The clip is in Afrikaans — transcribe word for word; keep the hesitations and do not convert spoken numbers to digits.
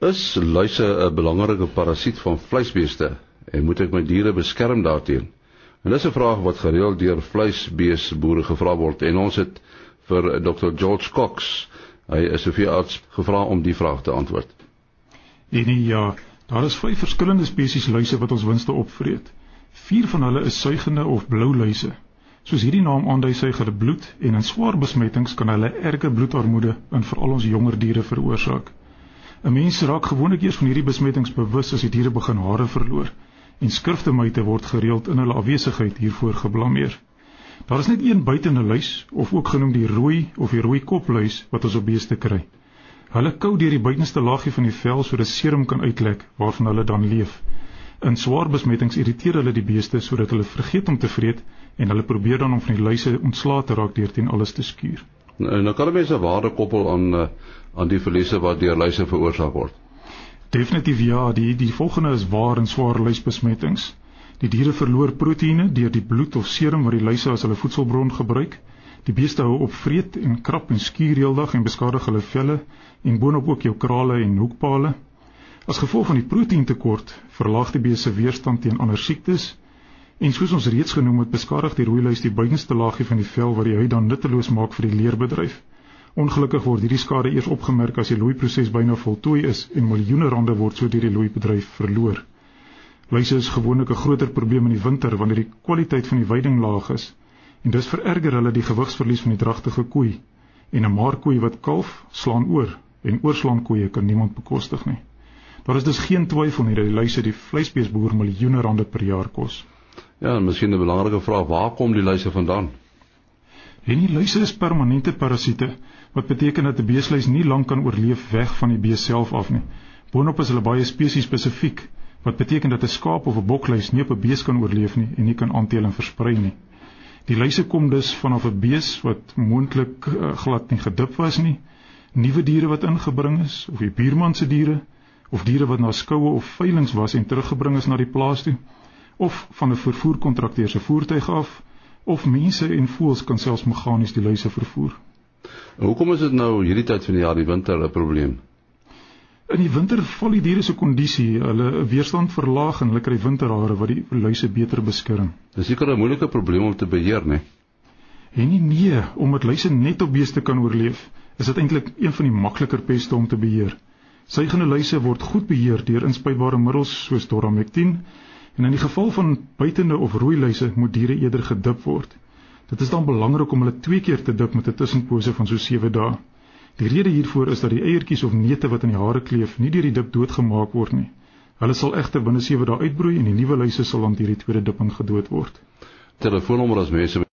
Is luise 'n belangrike parasiet van vleisbeeste en moet ek my diere beskerm daarteen? En dis 'n vraag wat gereeld deur vleisbeesboere gevra word en ons het vir dokter George Cox, hy is 'n veearts, gevra om die vraag te antwoord. En ja, daar is vyf verskillende spesies luise wat ons winste opvreet. Vier van hulle is suigende of blou luise. Soos hierdie naam aandui, suig hulle bloed en in swaar besmettings kan hulle erge bloedarmoede in veral ons jonger diere veroorsaak. 'n Mens raak gewoonlik eers van hierdie besmettings bewus as die diere begin hare verloor en skriftemuite word gereeld in hulle afwesigheid hiervoor geblameer. Daar is net een buitende luis, of ook genoem die rooi of die rooi kopluis wat ons op beeste kry. Hulle kou deur die buitenste laagie van die vel sodat serum kan uitlek waarvan hulle dan leef. In swaar besmettings irriteer hulle die beeste sodat hulle vergeet om te vreet en hulle probeer dan om van die luise ontslae te raak deur teen alles te skuur. Nou, nou kan mense 'n waarde koppel aan uh, aan die verliese wat deur luise veroorsaak word. Definitief ja, die die volgende is waar in swaar luisbesmettings. Die diere verloor proteïene deur die bloed of serum wat die luise as hulle voedselbron gebruik. Die beeste hou op vreet en krap en skuur heeldag en beskadig hulle velle en boonop ook jou krale en hoekpale. As gevolg van die proteïentekort verlaag die beeste se weerstand teen ander siektes. En soos ons reeds genoem het, beskadig die rooiluis die buitenste laagie van die vel wat die huid dan nutteloos maak vir die leerbedryf. Ongelukkig word hierdie skade eers opgemerk as die loeiproses byna voltooi is en miljoene rande word so deur die loeibedryf verloor. Luise is gewoonlik 'n groter probleem in die winter wanneer die kwaliteit van die veiding laag is en dus vererger hulle die gewigsverlies van die dragtige koei. En 'n maarkoei wat kalf slaan oor en oorslaan koeie kan niemand bekostig nie. Daar is dus geen twyfel nie dat die luise die vleisbeesboer miljoene rande per jaar kos. Ja, en miskien 'n belangrike vraag, waar kom die luise vandaan? En die luise is permanente parasiete, wat beteken dat 'n beesluis nie lank kan oorleef weg van die bees self af nie. Boonop is hulle baie spesies spesifiek, wat beteken dat 'n skaap of 'n bokluis nie op 'n bees kan oorleef nie en nie kan aanteel en versprei nie. Die luise kom dus vanaf 'n bees wat moontlik uh, glad nie gedip was nie, nuwe diere wat ingebring is, of die buurman se diere, of diere wat na skoue of veilings was en teruggebring is na die plaas toe, of van 'n vervoerkontrakteur se voertuig af, of mense en voëls kan selfs meganies die luise vervoer. Hoekom is dit nou hierdie tyd van die jaar, die winter, 'n probleem? In die winter val die diere se kondisie, hulle weerstand verlaag en hulle kry winterhare wat die luise beter beskerm. Dis seker 'n moeilike probleem om te beheer, né? En nie nee, omdat luise net op beeste kan oorleef, is dit eintlik een van die makliker peste om te beheer. Suigende luise word goed beheer deur inspuitbare middels soos Doramectin, en in die geval van buitende of rooi luise moet diere eerder gedip word. Dit is dan belangrik om hulle twee keer te dip met 'n tussenpose van so sewe dae. Die rede hiervoor is dat die eiertjies of neute wat in die hare kleef nie deur die dip doodgemaak word nie. Hulle sal egter binne sewe dae uitbroei en die nuwe luise sal dan deur die tweede dipping gedood word. Telefoonnommer as mense